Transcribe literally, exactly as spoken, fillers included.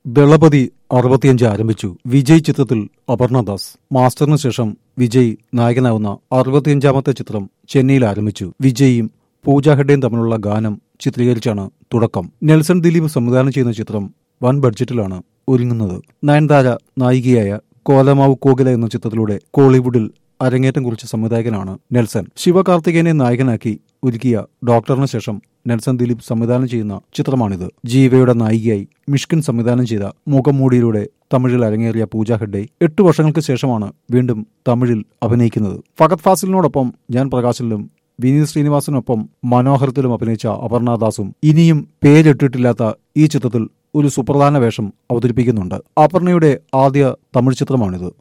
ദളപതി അറുപത്തിയഞ്ച് ആരംഭിച്ചു. വിജയ് ചിത്രത്തിൽ അപർണദാസ്. മാസ്റ്ററിന് ശേഷം വിജയ് നായകനാവുന്ന അറുപത്തിയഞ്ചാമത്തെ ചിത്രം ചെന്നൈയിൽ ആരംഭിച്ചു. വിജയും പൂജ ഹെഗ്ഡെയും തമ്മിലുള്ള ഗാനം ചിത്രീകരിച്ചാണ് തുടക്കം. നെൽസൺ ദിലീപ് സംവിധാനം ചെയ്യുന്ന ചിത്രം വൻ ബഡ്ജറ്റിലാണ് ഒരുങ്ങുന്നത്. നയൻതാര നായികയായ കോലമാവ് കോകില എന്ന ചിത്രത്തിലൂടെ കോളിവുഡിൽ അരങ്ങേറ്റം കുറിച്ച സംവിധായകനാണ് നെൽസൺ. ശിവകാർത്തികേയനെ നായകനാക്കി ഒരുക്കിയ ഡോക്ടറിന് ശേഷം നെൽസൺ ദിലീപ് സംവിധാനം ചെയ്യുന്ന ചിത്രമാണിത്. ജീവയുടെ നായികയായി മിഷ്കിൻ സംവിധാനം ചെയ്ത മുഖംമൂടിയിലൂടെ തമിഴിൽ അരങ്ങേറിയ പൂജ ഹെഗ്ഡെ എട്ടു വർഷങ്ങൾക്ക് ശേഷമാണ് വീണ്ടും തമിഴിൽ അഭിനയിക്കുന്നത്. ഫഹദ് ഫാസിലിനോടൊപ്പം ഞാൻ പ്രകാശിലും വിനീത് ശ്രീനിവാസനൊപ്പം മനോഹരത്തിലും അഭിനയിച്ച അപർണദാസും ഇനിയും പേരിട്ടിട്ടില്ലാത്ത ഈ ചിത്രത്തിൽ ഒരു സുപ്രധാന വേഷം അവതരിപ്പിക്കുന്നുണ്ട്. അപർണയുടെ ആദ്യ തമിഴ് ചിത്രമാണിത്.